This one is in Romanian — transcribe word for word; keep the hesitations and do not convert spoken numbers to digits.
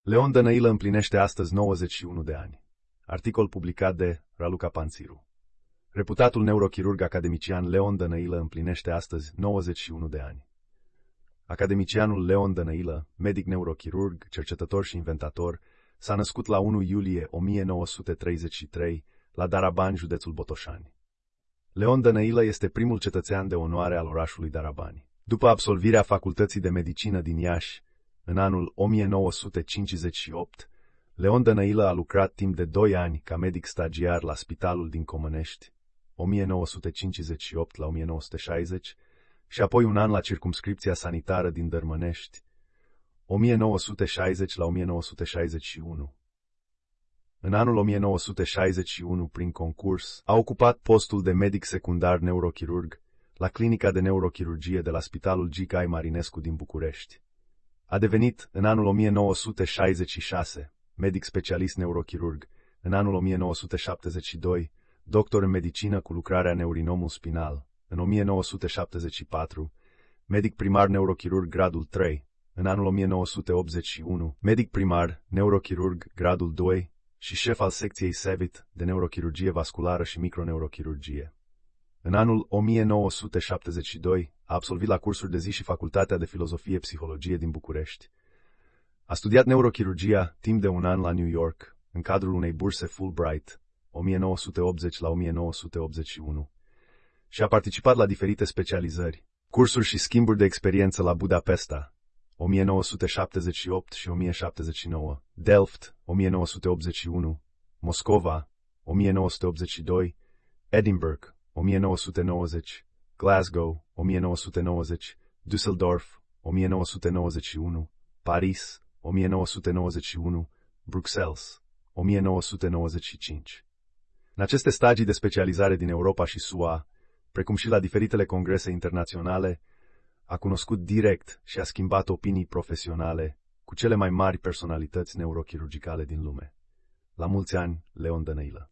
Leon Dănăilă împlinește astăzi nouăzeci și unu de ani. Articol publicat de Raluca Panțiru. Reputatul neurochirurg academician Leon Dănăilă împlinește astăzi nouăzeci și unu de ani. Academicianul Leon Dănăilă, medic neurochirurg, cercetător și inventator, s-a născut la unu iulie o mie nouă sute treizeci și trei la Darabani, județul Botoșani. Leon Dănăilă este primul cetățean de onoare al orașului Darabani. După absolvirea Facultății de Medicină din Iași, în anul o mie nouă sute cincizeci și opt, Leon Dănăilă a lucrat timp de doi ani ca medic stagiar la Spitalul din Comănești, o mie nouă sute cincizeci și opt la o mie nouă sute șaizeci, și apoi un an la circumscripția sanitară din Dărmănești, o mie nouă sute șaizeci la o mie nouă sute șaizeci și unu. În anul o mie nouă sute șaizeci și unu, prin concurs, a ocupat postul de medic secundar neurochirurg la Clinica de Neurochirurgie de la Spitalul G. Cai Marinescu din București. A devenit, în anul o mie nouă sute șaizeci și șase, medic specialist neurochirurg, în anul o mie nouă sute șaptezeci și doi, doctor în medicină cu lucrarea neurinomul spinal, în o mie nouă sute șaptezeci și patru, medic primar neurochirurg gradul trei, în anul o mie nouă sute optzeci și unu, medic primar, neurochirurg gradul doi și șef al secției S E V I T de neurochirurgie vasculară și microneurochirurgie. În anul o mie nouă sute șaptezeci și doi a absolvit la cursuri de zi și Facultatea de Filozofie-Psihologie din București. A studiat neurochirurgia timp de un an la New York, în cadrul unei burse Fulbright, o mie nouă sute optzeci la o mie nouă sute optzeci și unu, și a participat la diferite specializări, cursuri și schimburi de experiență la Budapesta, o mie nouă sute șaptezeci și opt și o mie șaptezeci și nouă, Delft, o mie nouă sute optzeci și unu, Moscova, o mie nouă sute optzeci și doi, Edinburgh, o mie nouă sute nouăzeci, Glasgow, o mie nouă sute nouăzeci, Düsseldorf, o mie nouă sute nouăzeci și unu, Paris, o mie nouă sute nouăzeci și unu, Bruxelles, o mie nouă sute nouăzeci și cinci. În aceste stagii de specializare din Europa și S U A, precum și la diferitele congrese internaționale, a cunoscut direct și a schimbat opinii profesionale cu cele mai mari personalități neurochirurgicale din lume. La mulți ani, Leon Dănăilă.